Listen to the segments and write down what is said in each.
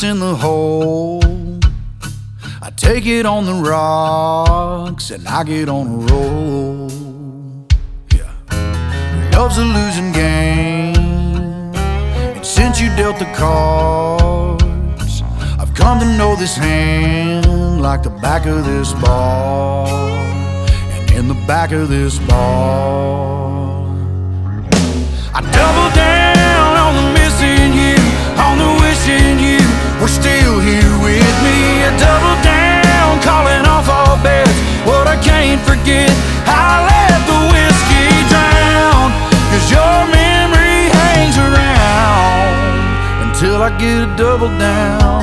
in the hole. I take it on the rocks and I get on a roll. Yeah, love's a losing game, and since you dealt the cards, I've come to know this hand like the back of this bar. And in the back of this bar, I double down on the missing you, on the wishing you were still here with me. I double down, calling off all bets. What I can't forget, I let the whiskey drown, 'cause your memory hangs around until I get a double down.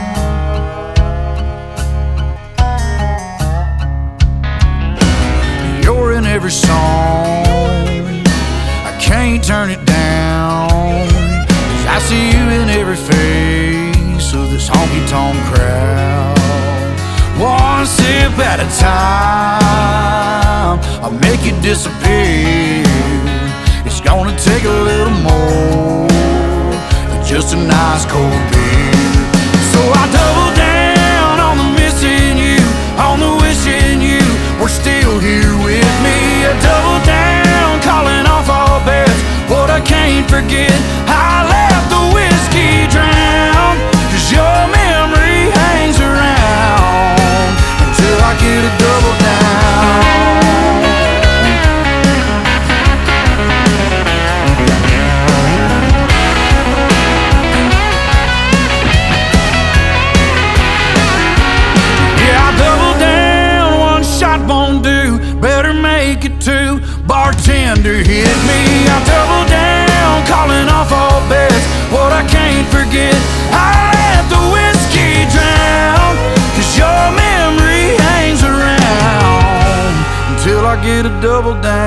You're in every song, I can't turn it down, 'cause I see you in every face of this honky-tonk crowd. One sip at a time, I'll make you disappear. It's gonna take a little more than just a nice cold beer. So I double down on the missing you, on the wishing you were still here with me. I double down, calling off all bets. What I can't forget, I let the whiskey drown, 'cause your memory hangs around until I get a double down. Yeah, I double down, one shot won't do, better make it two. Bartender hit me, I double down, calling off all bets. What I can't forget, I let the whiskey drown, 'cause your memory hangs around until I get a double down.